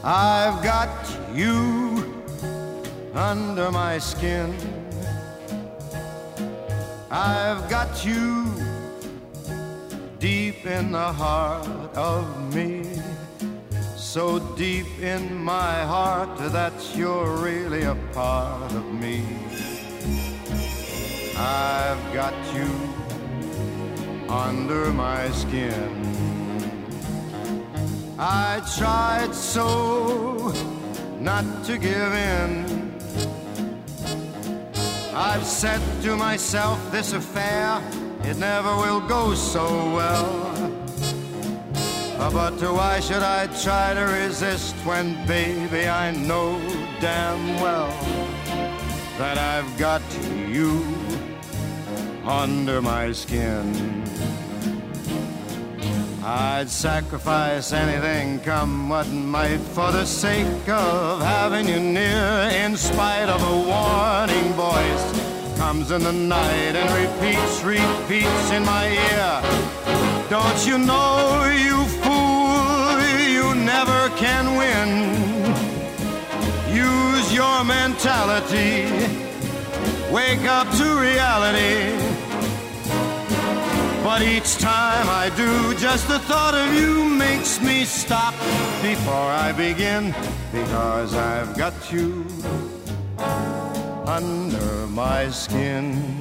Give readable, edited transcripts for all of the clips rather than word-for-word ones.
I've got you under my skin. I've got you deep in the heart of me, so deep in my heart that you're really a part of me. I've got you under my skin. I tried so not to give in. I've said to myself, this affair, it never will go so well. But why should I try to resist when, baby, I know damn well that I've got you under my skin. I'd sacrifice anything, come what might, for the sake of having you near, in spite of a warning voice comes in the night and repeats in my ear. Don't you know, you fool, you never can win. Use your mentality, wake up to reality. But each time I do, just the thought of you makes me stop before I begin, because I've got you under my skin.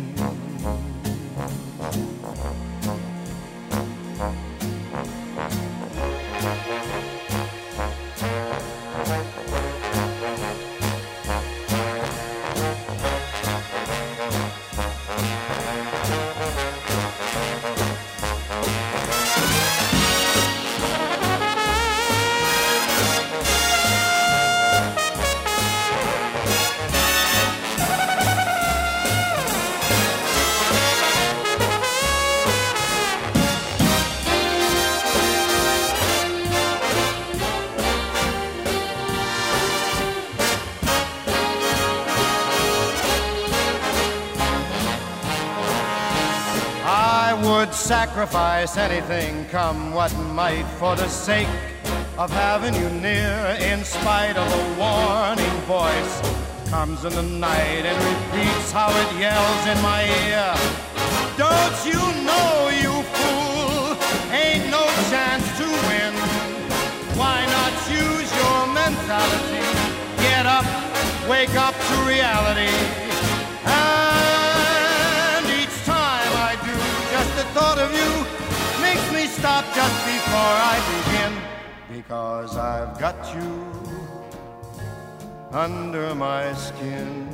Sacrifice anything, come what might, for the sake of having you near, in spite of a warning voice comes in the night and repeats how it yells in my ear. Don't you know, you fool, ain't no chance to win. Why not use your mentality? Get up, wake up to reality. The thought of you makes me stop just before I begin, because I've got you under my skin,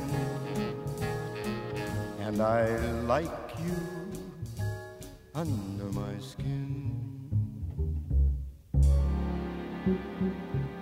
and I like you under my skin.